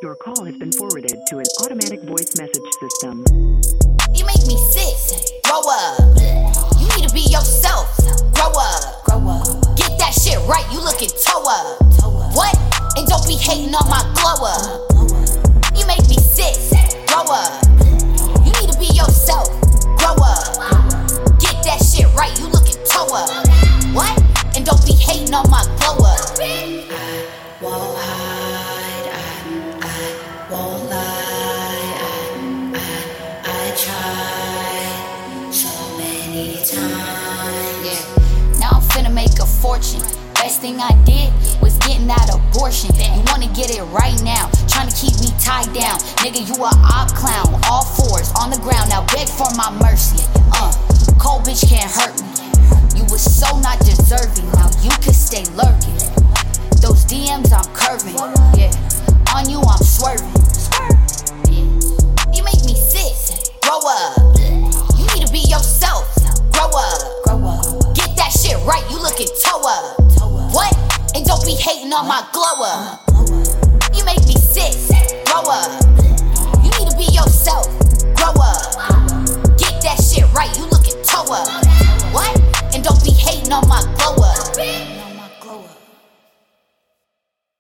Your call has been forwarded to an automatic voice message system. You make me sick. Grow up. You need to be yourself. Grow up. Get that shit right. You looking toe up. What? And don't be hating on my glow up. You make me sick. Grow up. You need to be yourself. Grow up. Get that shit right. You looking toe up. What? And don't be hating on my glow up. I won't hide. I won't lie. I tried so many times. Yeah. Now I'm finna make a fortune. Best thing I did was getting that abortion. You wanna get it right now, trying to keep me tied down. Nigga, you a op clown, all fours on the ground. Now beg for my mercy. Cold bitch can't hurt me. You was so not deserving. Now you could stay lurking. Those DMs I'm curving. Yeah, on you I'm swerving. Yeah. You make me sick. Grow up. You need to be yourself. Grow up. Get that shit right. You looking toe up. What? And don't be hating on my glow up. You make me sick. Grow up. You need to be yourself.